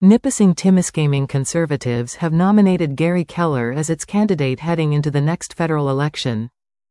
Nipissing-Timiskaming Conservatives have nominated Gary Keller as its candidate heading into the next federal election.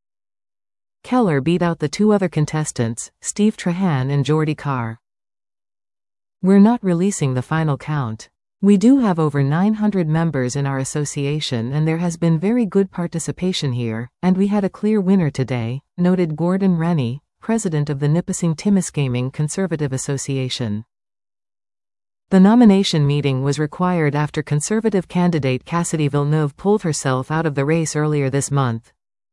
Keller beat out the two other contestants, Steve Trahan and Geordie Carr. We're not releasing the final count. We do have over 900 members in our association and there has been very good participation here, and we had a clear winner today, noted Gordon Rennie, president of the Nipissing-Timiskaming Conservative Association. The nomination meeting was required after Conservative candidate Cassidy Villeneuve pulled herself out of the race earlier this month.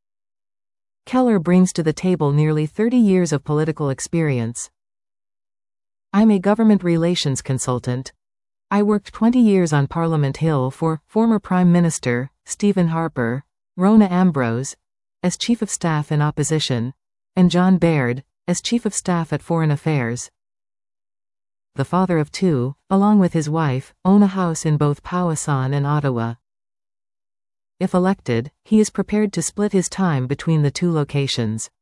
Keller brings to the table nearly 30 years of political experience. I'm a government relations consultant. I worked 20 years on Parliament Hill for former Prime Minister Stephen Harper, Rona Ambrose, as Chief of Staff in opposition, and John Baird, as Chief of Staff at Foreign Affairs. The father of two, along with his wife, own a house in both Powassan and Ottawa. If elected, he is prepared to split his time between the two locations.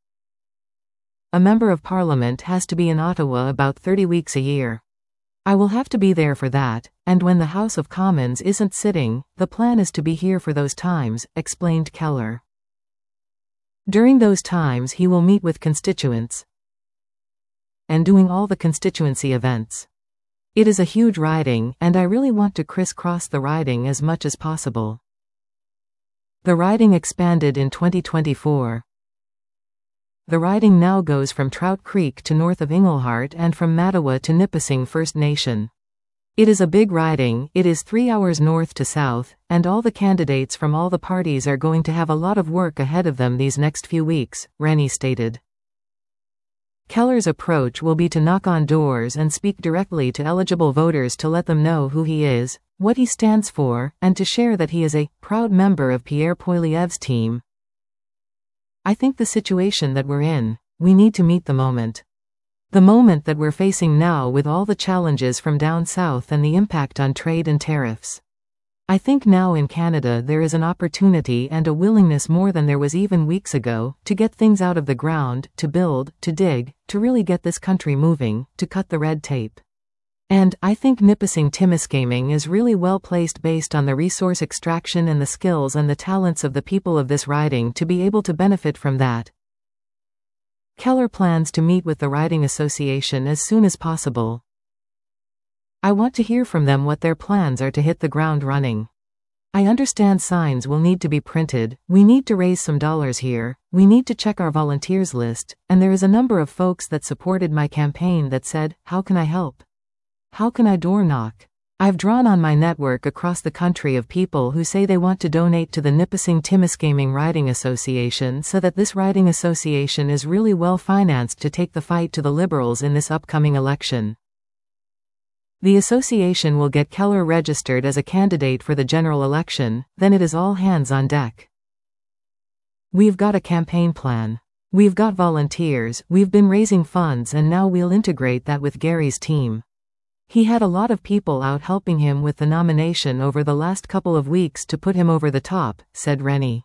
A member of Parliament has to be in Ottawa about 30 weeks a year. I will have to be there for that, and when the House of Commons isn't sitting, the plan is to be here for those times, explained Keller. During those times he will meet with constituents and doing all the constituency events. It is a huge riding, and I really want to crisscross the riding as much as possible. The riding expanded in 2024. The riding now goes from Trout Creek to north of Englehart and from Mattawa to Nipissing First Nation. It is a big riding, it is 3 hours north to south, and all the candidates from all the parties are going to have a lot of work ahead of them these next few weeks, Rennie stated. Keller's approach will be to knock on doors and speak directly to eligible voters to let them know who he is, what he stands for, and to share that he is a proud member of Pierre Poilievre's team. I think the situation that we're in, we need to meet the moment. The moment that we're facing now with all the challenges from down south and the impact on trade and tariffs. I think now in Canada there is an opportunity and a willingness more than there was even weeks ago, to get things out of the ground, to build, to dig, to really get this country moving, to cut the red tape. And I think Nipissing-Timiskaming is really well placed based on the resource extraction and the skills and the talents of the people of this riding to be able to benefit from that. Keller plans to meet with the riding association as soon as possible. I want to hear from them what their plans are to hit the ground running. I understand signs will need to be printed, we need to raise some dollars here, we need to check our volunteers list, and there is a number of folks that supported my campaign that said, "How can I help? How can I door knock?" I've drawn on my network across the country of people who say they want to donate to the Nipissing-Timiskaming Riding Association so that this riding association is really well financed to take the fight to the Liberals in this upcoming election. The association will get Keller registered as a candidate for the general election, then it is all hands on deck. We've got a campaign plan. We've got volunteers, we've been raising funds, and now we'll integrate that with Gary's team. He had a lot of people out helping him with the nomination over the last couple of weeks to put him over the top, said Rennie.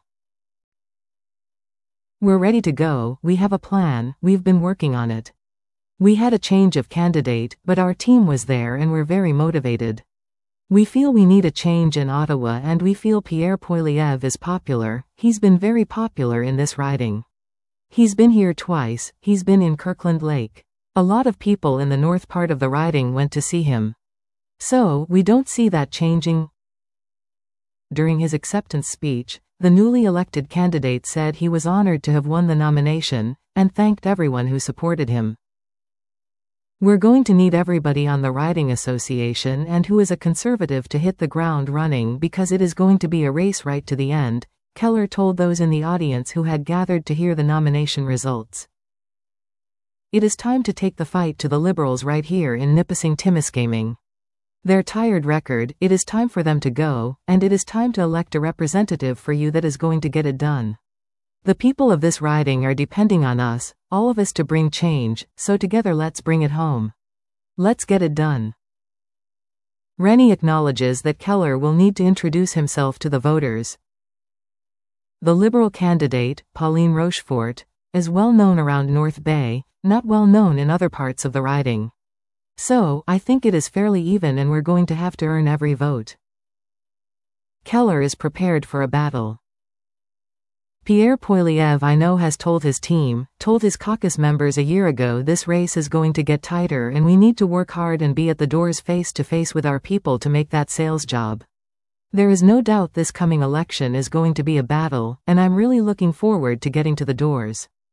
We're ready to go, we have a plan, we've been working on it. We had a change of candidate, but our team was there and we're very motivated. We feel we need a change in Ottawa and we feel Pierre Poilievre is popular, he's been very popular in this riding. He's been here twice, he's been in Kirkland Lake. A lot of people in the north part of the riding went to see him. So, we don't see that changing. During his acceptance speech, the newly elected candidate said he was honored to have won the nomination, and thanked everyone who supported him. We're going to need everybody on the riding association and who is a conservative to hit the ground running because it is going to be a race right to the end, Keller told those in the audience who had gathered to hear the nomination results. It is time to take the fight to the Liberals right here in Nipissing-Timiskaming. Their tired record, it is time for them to go, and it is time to elect a representative for you that is going to get it done. The people of this riding are depending on us, all of us to bring change, so together let's bring it home. Let's get it done. Rennie acknowledges that Keller will need to introduce himself to the voters. The Liberal candidate, Pauline Rochefort, is well known around North Bay, not well known in other parts of the riding. So, I think it is fairly even and we're going to have to earn every vote. Keller is prepared for a battle. Pierre Poilievre I know has told his caucus members a year ago this race is going to get tighter and we need to work hard and be at the doors face to face with our people to make that sales job. There is no doubt this coming election is going to be a battle, and I'm really looking forward to getting to the doors.